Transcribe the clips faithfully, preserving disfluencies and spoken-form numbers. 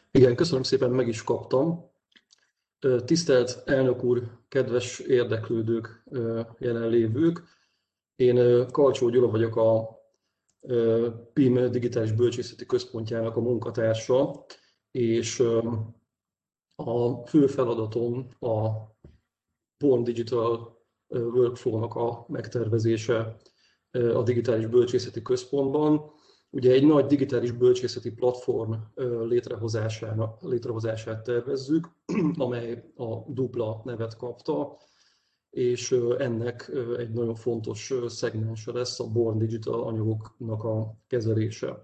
Igen, köszönöm szépen, meg is kaptam. Tisztelt elnök úr, kedves érdeklődők, jelenlévők! Én Kalcsó Gyula vagyok, a pé i em Digitális Bölcsészeti Központjának a munkatársa, és a fő feladatom a Born Digital Workflow-nak a megtervezése a Digitális Bölcsészeti Központban. Ugye egy nagy digitális bölcsészeti platform létrehozásának, létrehozását tervezzük, amely a Dupla nevet kapta, és ennek egy nagyon fontos szegmense lesz a Born Digital anyagoknak a kezelése.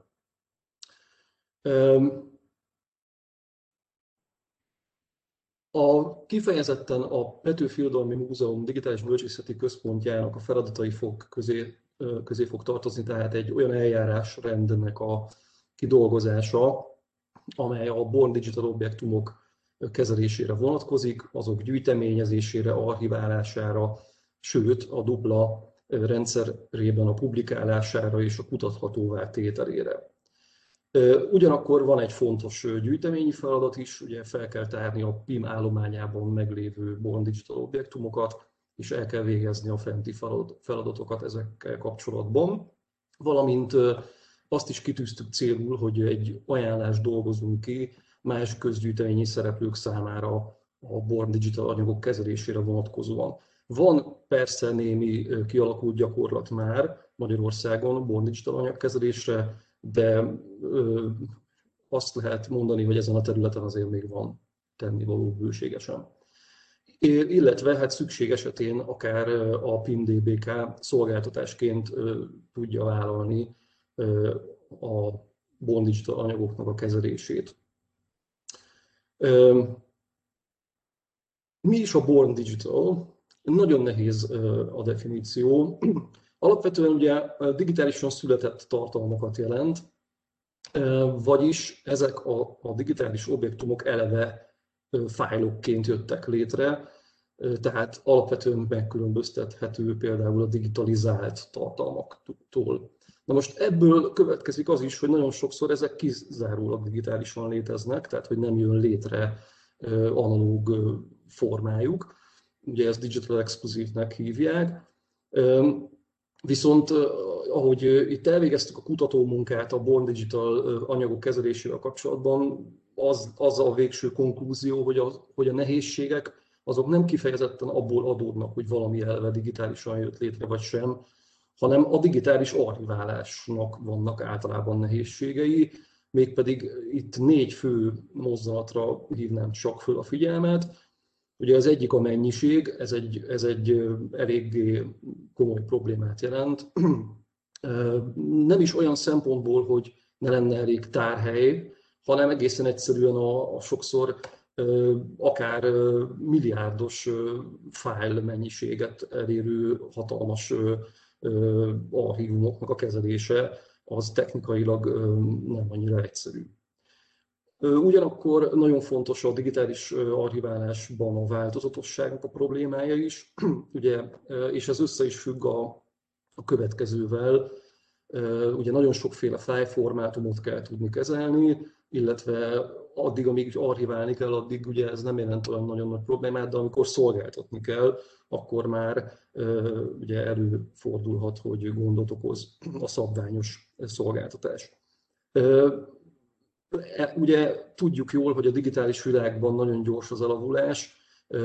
A kifejezetten a Petőfi Irodalmi Múzeum Digitális Bölcsészeti Központjának a feladatai fog közé, közé fog tartozni, tehát egy olyan eljárásrendnek a kidolgozása, amely a Born Digital objektumok kezelésére vonatkozik, azok gyűjteményezésére, archiválására, sőt a Dupla rendszerében a publikálására és a kutathatóvá tételére. Ugyanakkor van egy fontos gyűjteményi feladat is, ugye fel kell tárni a pé i em állományában meglévő Born Digital objektumokat, és el kell végezni a fenti feladatokat ezekkel kapcsolatban, valamint azt is kitűztük célul, hogy egy ajánlást dolgozunk ki más közgyűjteményi szereplők számára a Born Digital anyagok kezelésére vonatkozóan. Van persze némi kialakult gyakorlat már Magyarországon Born Digital anyagkezelésre, de ö, azt lehet mondani, hogy ezen a területen azért még van tennivaló bőségesen. Illetve hát szükség esetén akár a pé i em dé bé ká szolgáltatásként ö, tudja vállalni ö, a Born Digital anyagoknak a kezelését. Ö, mi is a Born Digital? Nagyon nehéz ö, a definíció. Alapvetően ugye digitálisan született tartalmakat jelent, vagyis ezek a, a digitális objektumok eleve fájlokként jöttek létre, tehát alapvetően megkülönböztethető például a digitalizált tartalmaktól. Na most ebből következik az is, hogy nagyon sokszor ezek kizárólag digitálisan léteznek, tehát hogy nem jön létre analóg formájuk, ugye ezt Digital Exclusive-nek hívják. Viszont ahogy itt elvégeztük a kutatómunkát a Born Digital anyagok kezelésével kapcsolatban, az, az a végső konklúzió, hogy a, hogy a nehézségek azok nem kifejezetten abból adódnak, hogy valami elve digitálisan jött létre vagy sem, hanem a digitális archiválásnak vannak általában nehézségei, mégpedig itt négy fő mozzanatra hívnám csak föl a figyelmet. Ugye az egyik a mennyiség, ez egy, ez egy eléggé komoly problémát jelent. Nem is olyan szempontból, hogy ne lenne elég tárhely, hanem egészen egyszerűen a, a sokszor akár milliárdos fájl mennyiséget elérő hatalmas archívumoknak a kezelése az technikailag nem annyira egyszerű. Ugyanakkor nagyon fontos a digitális archiválásban a változatosságnak a problémája is, ugye, és ez össze is függ a, a következővel. Ugye nagyon sokféle fájlformátumot kell tudni kezelni, illetve addig, amíg archiválni kell, addig ugye ez nem jelent olyan nagyon nagy problémát, de amikor szolgáltatni kell, akkor már ugye előfordulhat, hogy gondot okoz a szabványos szolgáltatás. Ugye tudjuk jól, hogy a digitális világban nagyon gyors az elavulás.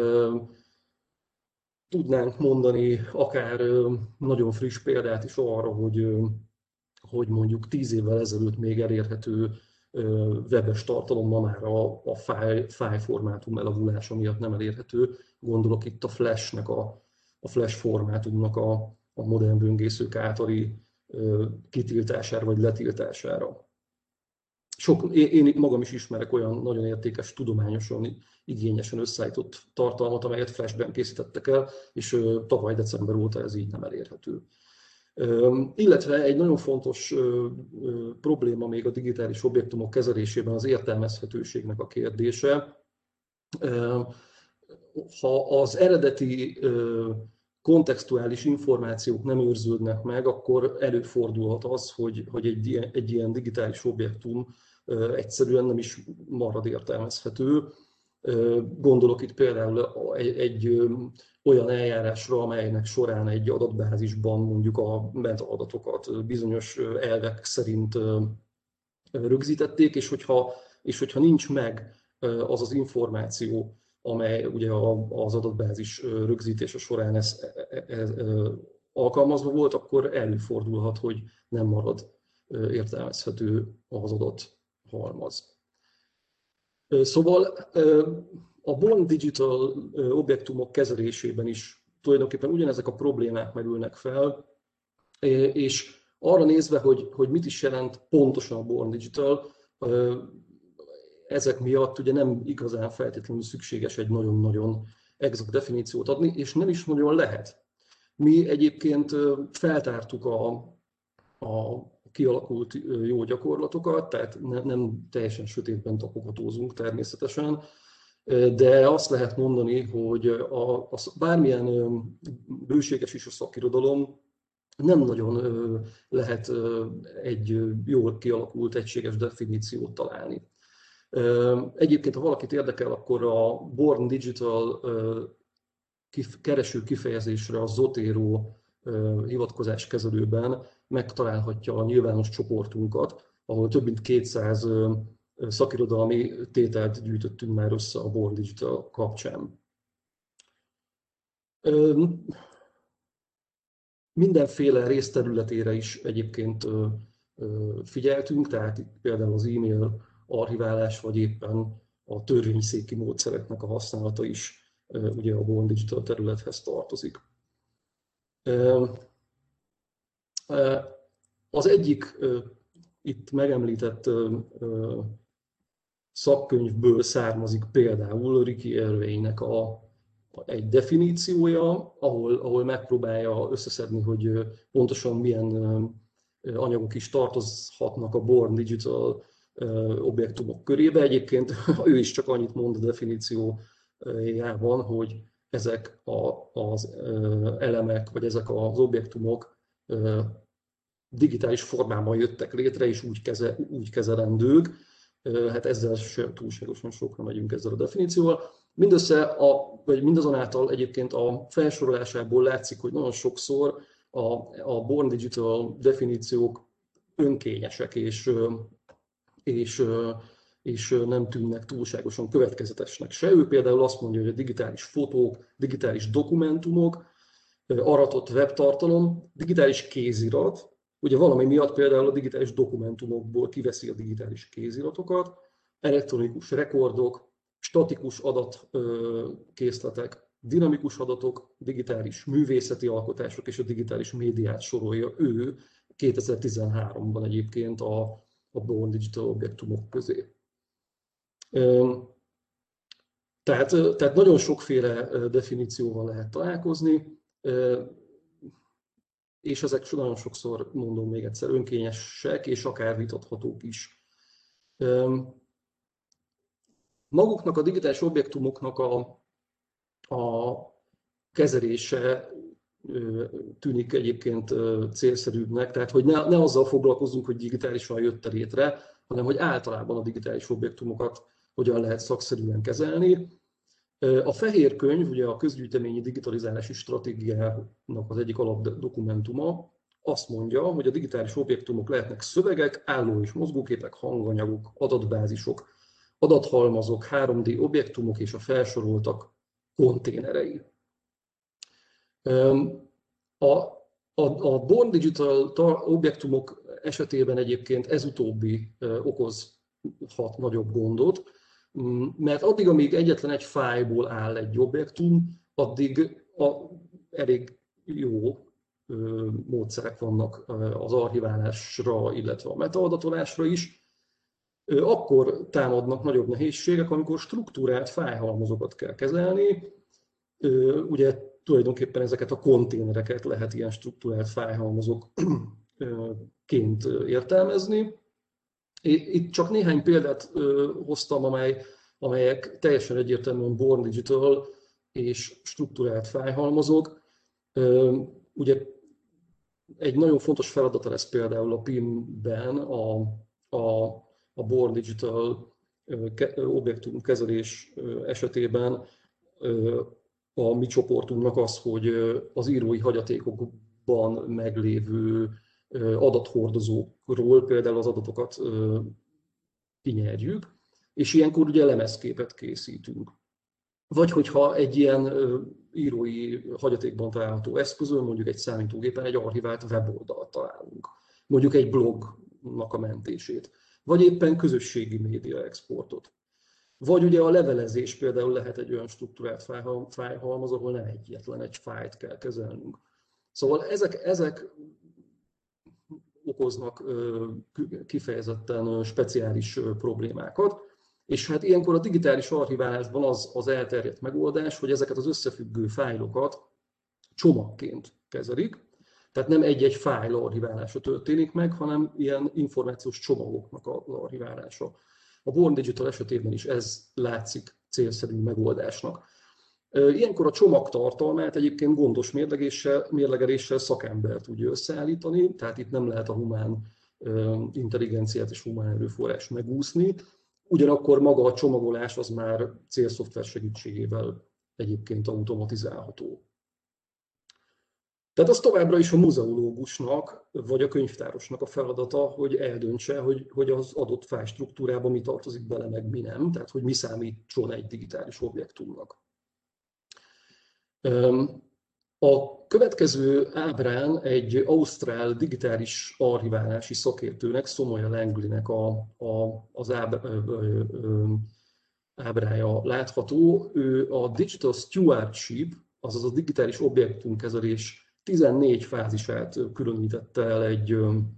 Tudnánk mondani akár nagyon friss példát is arra, hogy, hogy mondjuk tíz évvel ezelőtt még elérhető webes tartalom ma már a, a fájl, fájlformátum elavulása miatt nem elérhető. Gondolok itt a Flash-nek a, a Flash formátumnak a, a modern böngészők általi kitiltására vagy letiltására. Sok, én magam is ismerek olyan nagyon értékes, tudományosan, igényesen összeállított tartalmat, amelyet Flashben készítettek el, és tavaly december óta ez így nem elérhető. Illetve egy nagyon fontos probléma még a digitális objektumok kezelésében az értelmezhetőségnek a kérdése. Ha az eredeti kontextuális információk nem őrződnek meg, akkor előfordulhat az, hogy, hogy egy, ilyen, egy ilyen digitális objektum egyszerűen nem is marad értelmezhető. Gondolok itt például egy, egy olyan eljárásra, amelynek során egy adatbázisban mondjuk a metaadatokat bizonyos elvek szerint rögzítették, és hogyha, és hogyha nincs meg az az információ, amely ugye az adatbázis rögzítése során ez, ez, ez alkalmazva volt, akkor előfordulhat, hogy nem marad értelmezhető az adathalmaz. Szóval a Born Digital objektumok kezelésében is tulajdonképpen ugyanezek a problémák merülnek fel, és arra nézve, hogy, hogy mit is jelent pontosan a Born Digital, ezek miatt ugye nem igazán feltétlenül szükséges egy nagyon-nagyon exakt definíciót adni, és nem is nagyon lehet. Mi egyébként feltártuk a, a kialakult jó gyakorlatokat, tehát ne, nem teljesen sötétben tapogatózunk természetesen, de azt lehet mondani, hogy a, a, bármilyen bőséges is a szakirodalom, nem nagyon lehet egy jól kialakult, egységes definíciót találni. Egyébként, ha valakit érdekel, akkor a Born Digital kereső kifejezésre a Zotero hivatkozás kezelőben megtalálhatja a nyilvános csoportunkat, ahol több mint kétszáz szakirodalmi tételt gyűjtöttünk már össze a Born Digital kapcsán. Mindenféle részterületére is egyébként figyeltünk, tehát például az e-mail archiválás, vagy éppen a törvényszéki módszereknek a használata is ugye a Born Digital területhez tartozik. Az egyik itt megemlített szakkönyvből származik például Ricky Gervaisnek a egy definíciója, ahol, ahol megpróbálja összeszedni, hogy pontosan milyen anyagok is tartozhatnak a Born Digital objektumok körébe. Egyébként ő is csak annyit mond a definíciójában, hogy ezek az elemek, vagy ezek az objektumok digitális formában jöttek létre, és úgy, keze, úgy kezelendők. Hát ezzel sem túlságosan sokra megyünk ezzel a definícióval. Mindössze, a, vagy mindazonáltal egyébként a felsorolásából látszik, hogy nagyon sokszor a, a Born Digital definíciók önkényesek, és, és, és nem tűnnek túlságosan következetesnek se. Ő például azt mondja, hogy a digitális fotók, digitális dokumentumok, aratott webtartalom, digitális kézirat, ugye valami miatt például a digitális dokumentumokból kiveszi a digitális kéziratokat, elektronikus rekordok, statikus adatkészletek, dinamikus adatok, digitális művészeti alkotások és a digitális médiát sorolja ő kétezer-tizenháromban egyébként a, a Born Digital objektumok közé. Tehát, tehát nagyon sokféle definícióval lehet találkozni, és ezek nagyon sokszor, mondom még egyszer, önkényesek és akár vitathatók is. Maguknak a digitális objektumoknak a, a kezelése tűnik egyébként célszerűbbnek, tehát hogy ne, ne azzal foglalkozunk, hogy digitálisan jött létre, hanem hogy általában a digitális objektumokat hogyan lehet szakszerűen kezelni. A fehér könyv, ugye a közgyűjteményi digitalizálási stratégiának az egyik alapdokumentuma, azt mondja, hogy a digitális objektumok lehetnek szövegek, álló és mozgóképek, hanganyagok, adatbázisok, adathalmazok, három dé objektumok és a felsoroltak konténerei. A, a, a Born Digital objektumok esetében egyébként ez utóbbi okozhat nagyobb gondot, mert addig, amíg egyetlen egy fájlból áll egy objektum, addig a, elég jó módszerek vannak az archiválásra, illetve a metaadatolásra is. Akkor támadnak nagyobb nehézségek, amikor struktúrált fájlhalmazokat kell kezelni. Ugye tulajdonképpen ezeket a konténereket lehet ilyen struktúrált fájlhalmazokként értelmezni. Itt csak néhány példát hoztam, amely, amelyek teljesen egyértelműen Born Digital és struktúrált fájlhalmazok. Ugye egy nagyon fontos feladata lesz például a pé i em-ben a, a, a Born Digital objektumkezelés esetében a mi csoportunknak az, hogy az írói hagyatékokban meglévő adathordozókról például az adatokat kinyerjük, és ilyenkor ugye lemezképet készítünk. Vagy hogyha egy ilyen írói hagyatékban található eszközön, mondjuk egy számítógépen egy archivált weboldalt találunk, mondjuk egy blognak a mentését, vagy éppen közösségi média exportot. Vagy ugye a levelezés például lehet egy olyan struktúrált fájlhalmaz, ahol nem egyetlen egy fájlt kell kezelnünk. Szóval ezek, ezek okoznak kifejezetten speciális problémákat, és hát ilyenkor a digitális archiválásban az, az elterjedt megoldás, hogy ezeket az összefüggő fájlokat csomagként kezelik, tehát nem egy-egy fájl archiválása történik meg, hanem ilyen információs csomagoknak az archiválása. A Born Digital esetében is ez látszik célszerű megoldásnak. Ilyenkor a csomag tartalmát egyébként gondos mérlegeléssel szakember tudja összeállítani, tehát itt nem lehet a humán intelligenciát és humán erőforrást megúszni. Ugyanakkor maga a csomagolás az már célszoftver segítségével egyébként automatizálható. Tehát az továbbra is a muzeológusnak vagy a könyvtárosnak a feladata, hogy eldöntse, hogy, hogy az adott fájlstruktúrába mi tartozik bele, meg mi nem, tehát hogy mi számítson egy digitális objektumnak. A következő ábrán egy ausztrál digitális archiválási szakértőnek, Somoya Langleynek a, a, az ábr, ö, ö, ábrája látható. Ő a Digital Stewardship, azaz a digitális objektumkezelés tizennégy fázisát különítette el egy,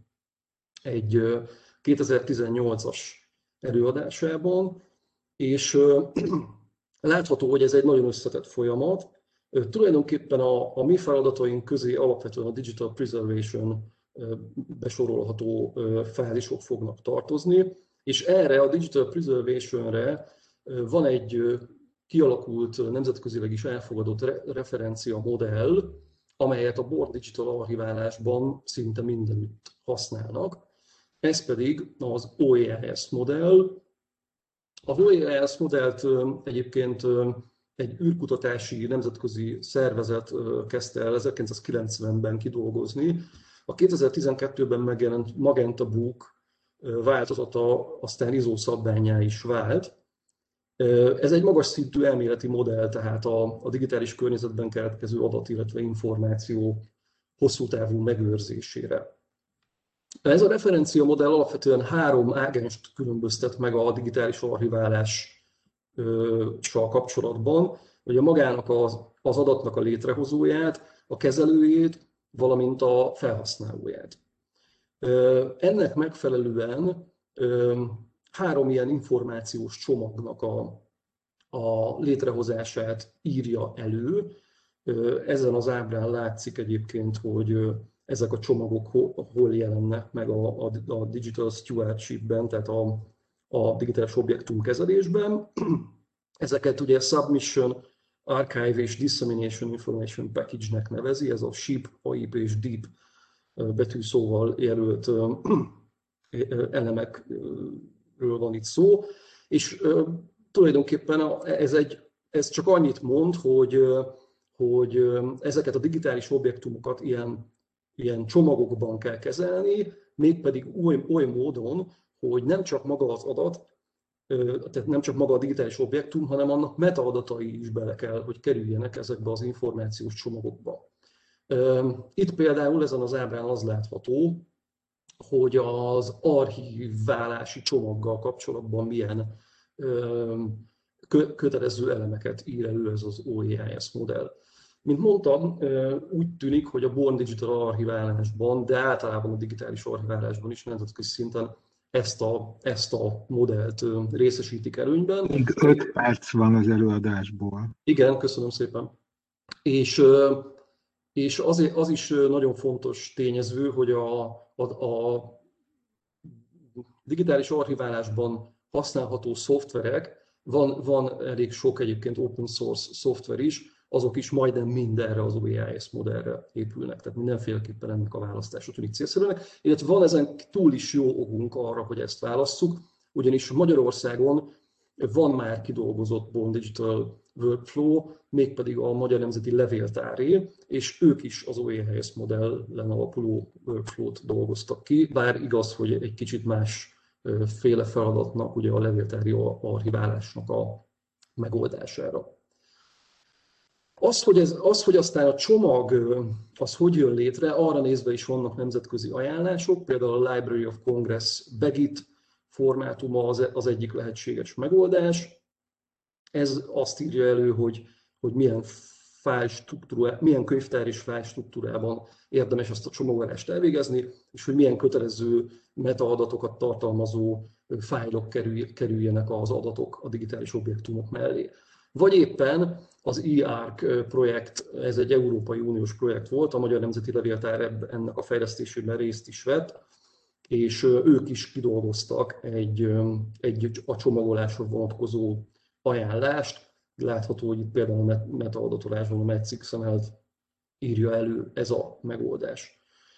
egy kétezer-tizennyolcas előadásában, és látható, hogy ez egy nagyon összetett folyamat. Tulajdonképpen a, a mi feladataink közé alapvetően a Digital Preservation besorolható fázisok fognak tartozni, és erre a Digital Preservationre van egy kialakult, nemzetközileg is elfogadott referencia modell, amelyet a Born Digital archiválásban szinte mindenütt használnak. Ez pedig az o á i es modell. Az o á i es modellt egyébként egy űrkutatási nemzetközi szervezet kezdte el ezerkilencszázkilencvenben kidolgozni. A kétezer-tizenkettőben megjelent Magenta Book változata aztán i es o szabvánnyá is vált. Ez egy magas szintű elméleti modell, tehát a, a digitális környezetben keletkező adat, illetve információ hosszú távú megőrzésére. Ez a referencia modell alapvetően három ágenst különböztet meg a digitális archiválással kapcsolatban, hogy a magának az, az adatnak a létrehozóját, a kezelőjét, valamint a felhasználóját. Ennek megfelelően három ilyen információs csomagnak a, a létrehozását írja elő. Ezen az ábrán látszik egyébként, hogy ezek a csomagok hol jelennek meg a, a, a Digital Stewardship-ben, tehát a, a digitális objektumkezelésben. Ezeket ugye Submission, Archive és Dissemination Information Package-nek nevezi, ez a SHIP, A I P és DEEP betűszóval jelölt elemekről van itt szó, és tulajdonképpen ez, egy, ez csak annyit mond, hogy, hogy ezeket a digitális objektumokat ilyen, ilyen csomagokban kell kezelni, mégpedig oly, oly módon, hogy nem csak maga az adat, tehát nem csak maga a digitális objektum, hanem annak metaadatai is bele kell, hogy kerüljenek ezekbe az információs csomagokba. Itt például ezen az ábrán az látható, hogy az archiválási csomaggal kapcsolatban milyen kötelező elemeket ír elő ez az o á i es modell. Mint mondtam, úgy tűnik, hogy a Born Digital archiválásban, de általában a digitális archiválásban is nemzetközi szinten ezt a, ezt a modellt részesítik előnyben. Még öt perc van az előadásból. Igen, köszönöm szépen. És, és az, az is nagyon fontos tényező, hogy a, a, a digitális archiválásban használható szoftverek, van, van elég sok egyébként open source szoftver is, azok is majdnem mindenre az o á es modellre épülnek, tehát mindenféleképpen ennek a választása tűnik célszerűnek, illetve van ezen túl is jó okunk arra, hogy ezt válasszuk, ugyanis Magyarországon van már kidolgozott Born Digital workflow, mégpedig a Magyar Nemzeti Levéltáré, és ők is az o á es modellen alapuló workflow-t dolgoztak ki, bár igaz, hogy egy kicsit más féle feladatnak, ugye a levéltári archiválásnak a megoldására. Az hogy, ez, az, hogy aztán a csomag az hogy jön létre, arra nézve is vannak nemzetközi ajánlások, például a Library of Congress Begit formátuma az, az egyik lehetséges megoldás. Ez azt írja elő, hogy, hogy milyen, milyen könyvtár és fájl struktúrában érdemes ezt a csomagolást elvégezni, és hogy milyen kötelező metaadatokat tartalmazó fájlok kerüljenek az adatok a digitális objektumok mellé. Vagy éppen az e arc projekt, ez egy Európai Uniós projekt volt, a Magyar Nemzeti Levéltár ennek a fejlesztésében részt is vett, és ők is kidolgoztak egy, egy a csomagolásra vonatkozó ajánlást. Látható, hogy itt például a metaadatolásban a MetSixML-t írja elő ez a megoldás.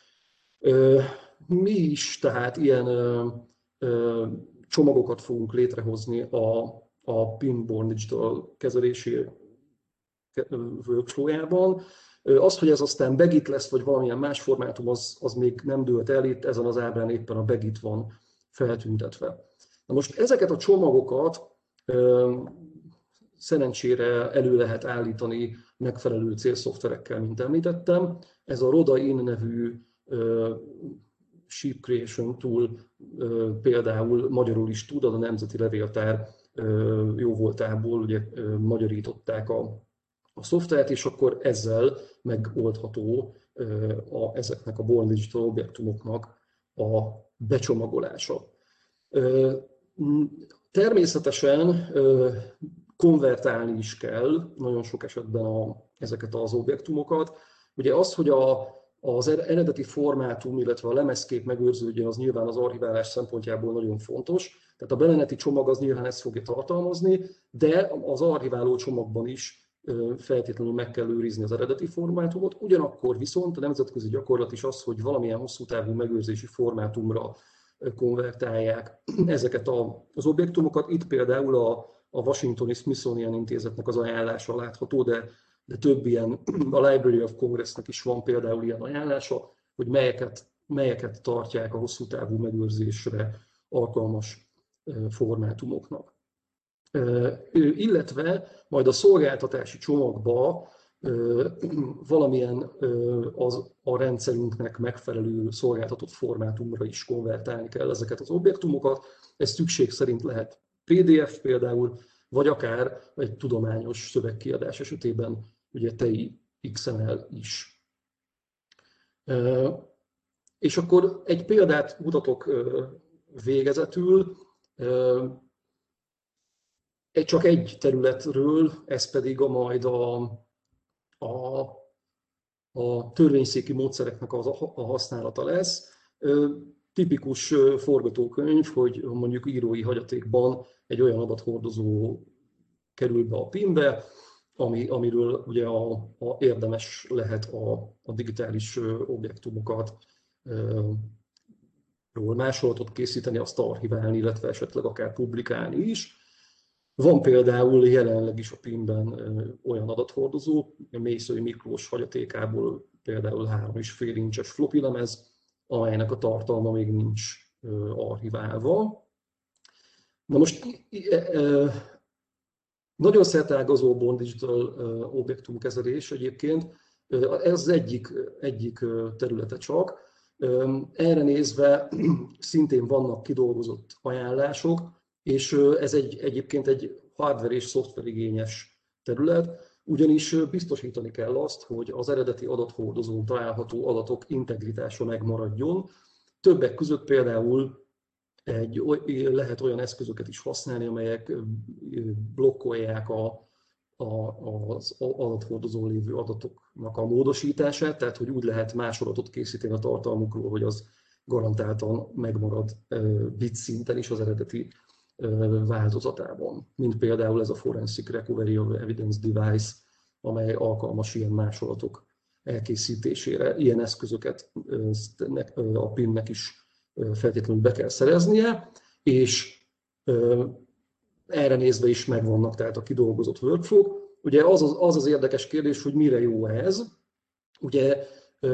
Mi is tehát ilyen csomagokat fogunk létrehozni a, a pé i em Born Digital kezelési workflow-jában. Az, hogy ez aztán Begit lesz, vagy valamilyen más formátum, az, az még nem dőlt el, itt ezen az ábrán éppen a Begit van feltüntetve. Na most ezeket a csomagokat ö, szerencsére elő lehet állítani megfelelő célszoftverekkel, mint említettem. Ez a Roda-In nevű ö, Ship Creation Tool ö, például magyarul is tud, az a Nemzeti Levéltár ö, jóvoltából ugye, ö, magyarították a a szoftvert, és akkor ezzel megoldható a, ezeknek a Born Digital objektumoknak a becsomagolása. Természetesen konvertálni is kell nagyon sok esetben a, ezeket az objektumokat. Ugye az, hogy a, az eredeti formátum, illetve a lemezkép megőrződjön, az nyilván az archiválás szempontjából nagyon fontos. Tehát a bemeneti csomag az nyilván ezt fogja tartalmazni, de az archiváló csomagban is feltétlenül meg kell őrizni az eredeti formátumot, ugyanakkor viszont a nemzetközi gyakorlat is az, hogy valamilyen hosszú távú megőrzési formátumra konvertálják ezeket az objektumokat. Itt például a, a Washingtoni Smithsonian Intézetnek az ajánlása látható, de, de több ilyen, a Library of Congressnek is van például ilyen ajánlása, hogy melyeket, melyeket tartják a hosszú távú megőrzésre alkalmas formátumoknak. Illetve majd a szolgáltatási csomagba valamilyen az, a rendszerünknek megfelelő szolgáltatott formátumra is konvertálni kell ezeket az objektumokat. Ez szükség szerint lehet pé dé ef például, vagy akár egy tudományos szövegkiadás esetében ugye té i iksz em el is. És akkor egy példát mutatok végezetül, csak egy területről, ez pedig a majd a, a, a törvényszéki módszereknek a, a használata lesz. Tipikus forgatókönyv, hogy mondjuk írói hagyatékban egy olyan adathordozó kerül be a pé i em-be, ami, amiről ugye a, a érdemes lehet a, a digitális objektumokat ról másolatot készíteni, azt archiválni, illetve esetleg akár publikálni is. Van például jelenleg is a pé i em-ben olyan adathordozó, a Mészöly Miklós hagyatékából például három és fél incses floppy lemez, amelynek a tartalma még nincs archiválva. Na most nagyon szerteágazó Born Digital objektumkezelés egyébként, ez az egyik, egyik területe csak. Erre nézve szintén vannak kidolgozott ajánlások, és ez egy, egyébként egy hardware és szoftver igényes terület, ugyanis biztosítani kell azt, hogy az eredeti adathordozón található adatok integritása megmaradjon. Többek között például egy, lehet olyan eszközöket is használni, amelyek blokkolják a, a, az adathordozón lévő adatoknak a módosítását, tehát hogy úgy lehet más adatot készíteni a tartalmukról, hogy az garantáltan megmarad bit szinten is az eredeti változatában, mint például ez a Forensic Recovery of Evidence Device, amely alkalmas ilyen másolatok elkészítésére. Ilyen eszközöket a pé i em-nek is feltétlenül be kell szereznie, és erre nézve is megvannak tehát a kidolgozott workflow-k. Ugye az az, az az érdekes kérdés, hogy mire jó ez. Ugye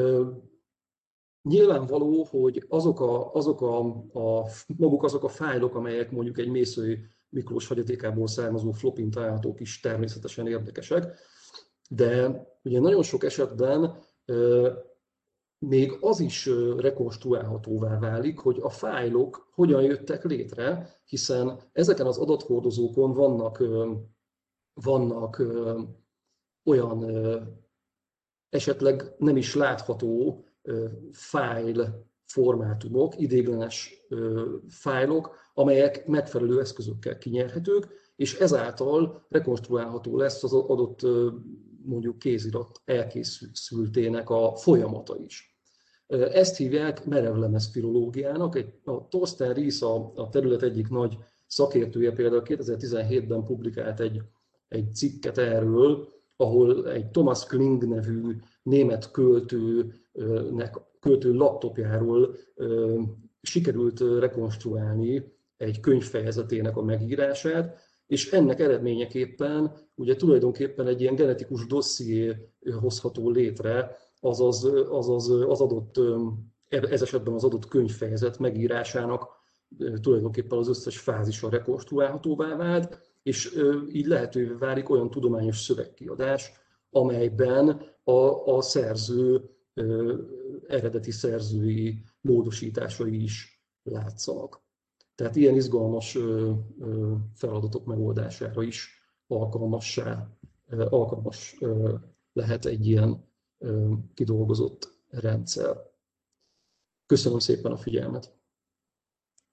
nyilvánvaló, hogy azok a, azok a, a maguk azok a fájlok, amelyek mondjuk egy Mészői Miklós hagyatékából származó flopin találhatók is természetesen érdekesek, de ugye nagyon sok esetben még az is rekonstruálhatóvá válik, hogy a fájlok hogyan jöttek létre, hiszen ezeken az adathordozókon vannak, vannak olyan esetleg nem is látható fájl formátumok, ideiglenes fájlok, amelyek megfelelő eszközökkel kinyerhetők, és ezáltal rekonstruálható lesz az adott mondjuk kézirat elkészültének a folyamata is. Ezt hívják merevlemez filológiának. A Thorsten Ries, a, a terület egyik nagy szakértője például kétezer-tizenhétben publikált egy, egy cikket erről, ahol egy Thomas Kling nevű német költőnek, költő laptopjáról sikerült rekonstruálni egy könyvfejezetének a megírását, és ennek eredményeképpen ugye tulajdonképpen egy ilyen genetikus dosszié hozható létre, azaz, azaz az adott, ez esetben az adott könyvfejezet megírásának tulajdonképpen az összes fázisa rekonstruálhatóvá vált, és így lehetővé válik olyan tudományos szövegkiadás, amelyben a, a szerző eredeti szerzői módosításai is látszanak. Tehát ilyen izgalmas feladatok megoldására is alkalmassá, alkalmas lehet egy ilyen kidolgozott rendszer. Köszönöm szépen a figyelmet!